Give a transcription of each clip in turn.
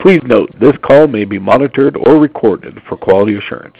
Please note, this call may be monitored or recorded for quality assurance.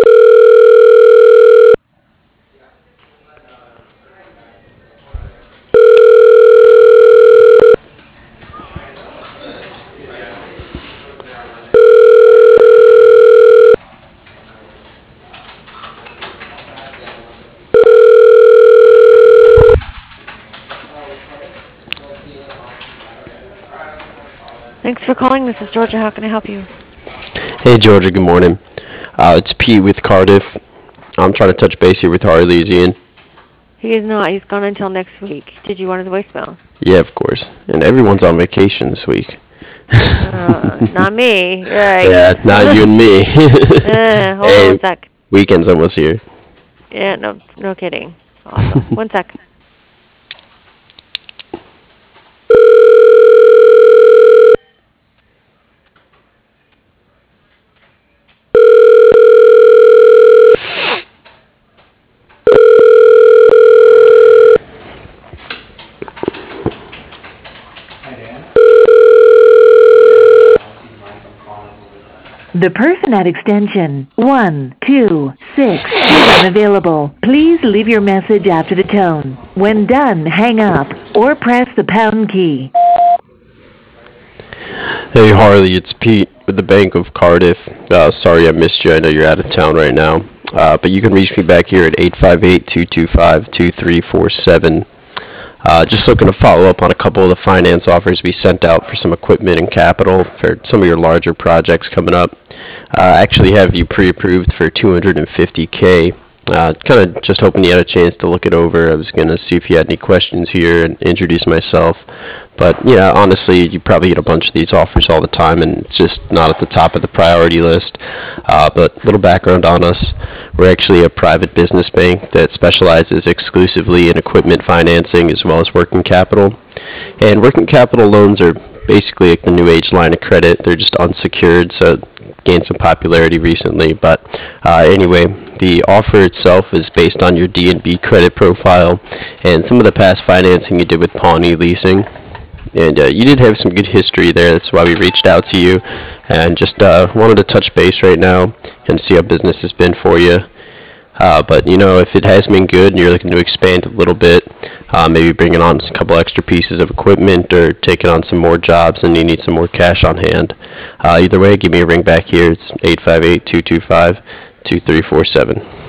Thanks for calling. This is Georgia. How can I help you? Hey Georgia, good morning. It's Pete with Cardiff. I'm trying to touch base here with Harley. Is he in? He is not. He's gone until next week. Did you want his voicemail? Yeah, of course. And everyone's on vacation this week. Not me. Right. Yeah, not you and me. Hold on one sec. Weekend's almost here. Yeah, no kidding. Awesome. One sec. The person at extension 126 is unavailable. Please leave your message after the tone. When done, hang up or press the pound key. Hey Harley, it's Pete with the Bank of Cardiff. Sorry I missed you. I know you're out of town right now. But you can reach me back here at 858-225-2347. Just looking to follow up on a couple of the finance offers we sent out for some equipment and capital for some of your larger projects coming up. Actually have you pre-approved for $250K. Kind of just hoping you had a chance to look it over. I was going to see if you had any questions here and introduce myself. But, yeah, honestly, you probably get a bunch of these offers all the time, and it's just not at the top of the priority list. But little background on us. We're actually a private business bank that specializes exclusively in equipment financing as well as working capital. And working capital loans are basically like the new age line of credit. They're just unsecured, so gained some popularity recently. But anyway, the offer itself is based on your D&B credit profile and some of the past financing you did with Pawnee Leasing. And you did have some good history there. That's why we reached out to you and just wanted to touch base right now and see how business has been for you. But, you know, if it has been good and you're looking to expand a little bit, maybe bringing on a couple extra pieces of equipment or taking on some more jobs and you need some more cash on hand, either way, give me a ring back here. It's 858-225-2347.